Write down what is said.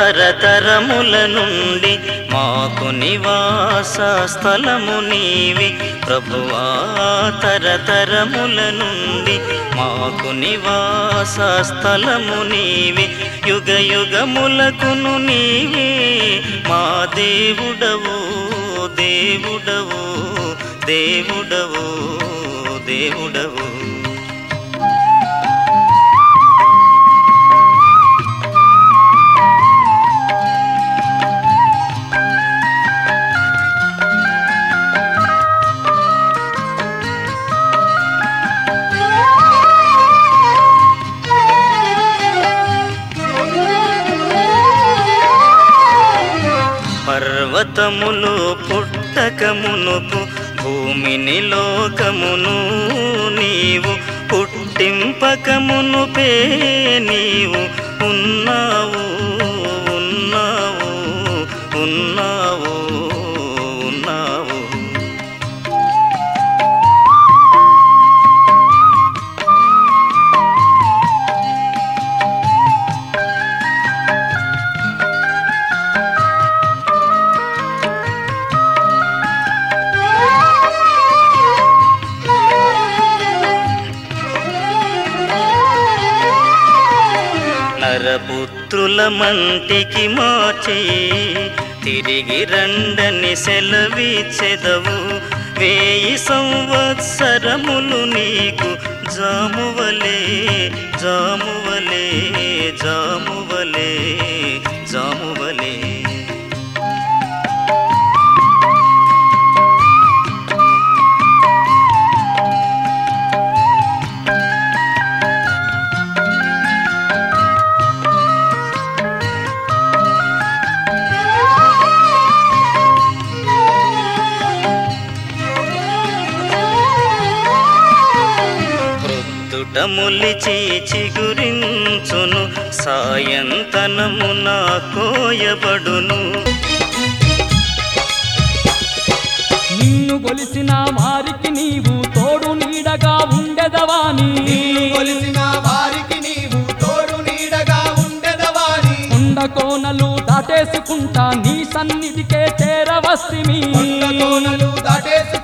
తరతరముల నుండి మాకు నివాస స్థలము నీవే ప్రభువా తరతరముల నుండి మాకు నివాస స్థలము నీవే యుగ యుగములకును నీవే మా దేవుడవు దేవుడవు దేవుడవు దేవుడవు పర్వతములు పుట్టకమునుపు భూమిని లోకమును నీవు పుట్టింపకమునుపే నీవు ఉన్నావు ఉన్నావు ఉన్నావు ఉన్నావు నరపుత్రుల మంటికి మార్చి తిరిగి రండని సెలవిచ్చెదవు 1000 సంవత్సరములు నీకు జామువలే జామువలే జామువలే జామువలే ములిచి చిగురించును సాయంతనమున కోయబడును నిన్ను కొలిసిన వారికి నీవు తోడు నీడగా ఉండెదవాని కొలిసిన వారికి నీవు తోడు నీడగా ఉండెదవాని కొండ కోనలు దాటేసుకుంటా నీ సన్నిధికే చేరవస్తిమి కొండ కోనలు దాటేసుకుంటా